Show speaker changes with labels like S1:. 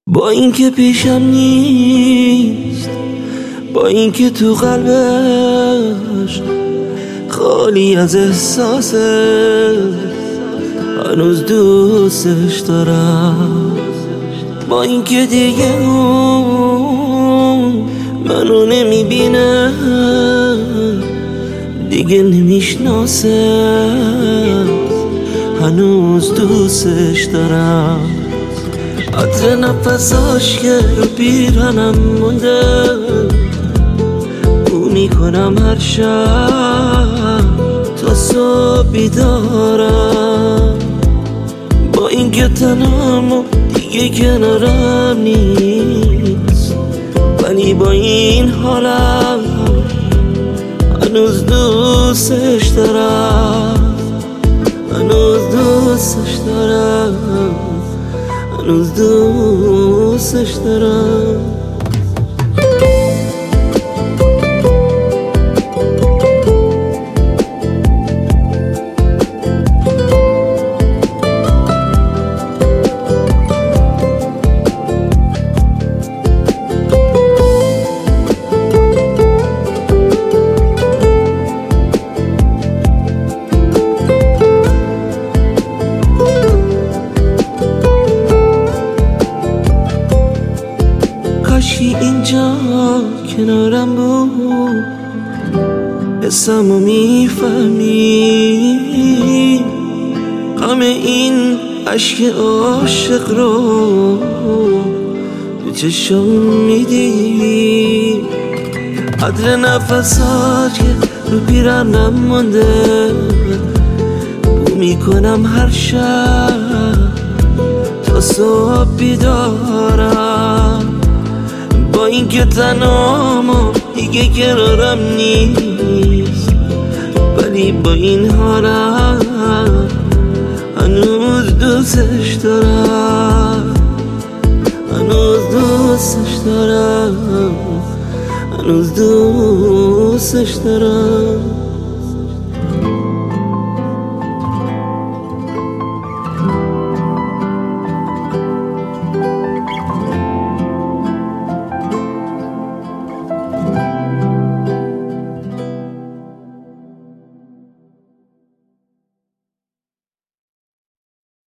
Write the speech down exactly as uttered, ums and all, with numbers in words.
S1: با اینکه پیشم نیست، با اینکه تو قلبش خالی از احساسه، هنوز دوستش دارم. با اینکه دیگه اون منو نمیبینه، دیگه نمیشناسه، هنوز دوستش دارم. عطر نفساش که رو پیرهنم مونده، بو میکنم هر شب تا صبح بیدارم. با اینکه تنهام و دیگه کنارم نیست، ولی با این حالم هنوز دوستش دارم، هنوز دوستش دارم، هنوز دوستش دارم. کاشی اینجا کنارم بود، حسمو میفهمی، غم این عشق عاشق رو تو چشم میدی. عطر نفسات که رو پیرهنم مونده، بو میکنم هر شب تا صبح بیدارم. با اینکه تنهام و دیگه کنارم نیست، ولی با این حالم هنوز دوستش دارم، هنوز دوستش دارم، هنوز دوستش دارم.